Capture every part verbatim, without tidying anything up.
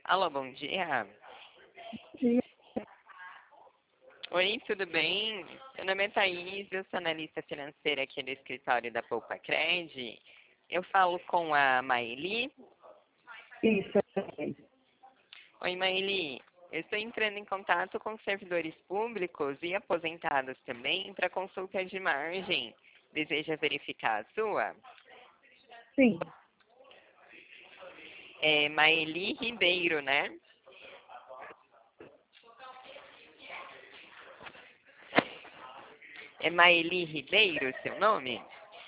Alô, bom dia. Dia. Oi, tudo bem? Meu nome é Thaís, eu sou analista financeira aqui do escritório da Poupa Cred. Eu falo com a Maeli. Isso, é. Oi, Maeli. Eu estou entrando em contato com servidores públicos e aposentados também para consulta de margem. Deseja verificar a sua? Sim, É Maeli Ribeiro, né? É Maeli Ribeiro seu nome?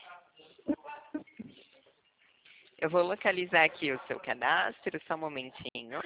Eu vou localizar aqui o seu cadastro, só um momentinho.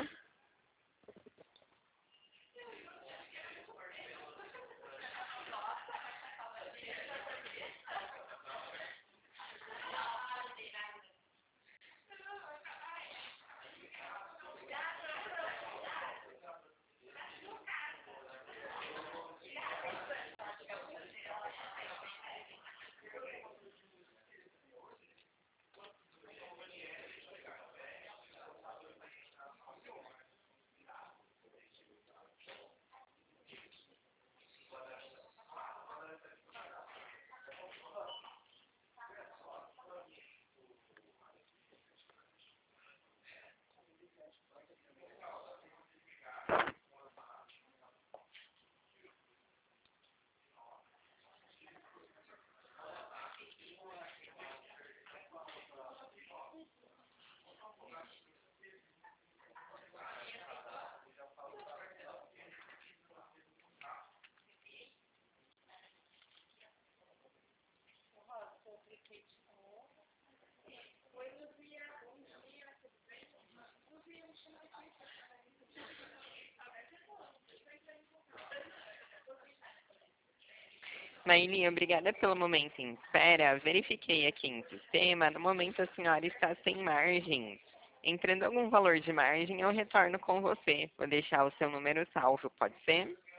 Maílinha, obrigada pelo momento em espera. Verifiquei aqui em sistema. No momento a senhora está sem margem. Entrando algum valor de margem, eu retorno com você. Vou deixar o seu número salvo, pode ser?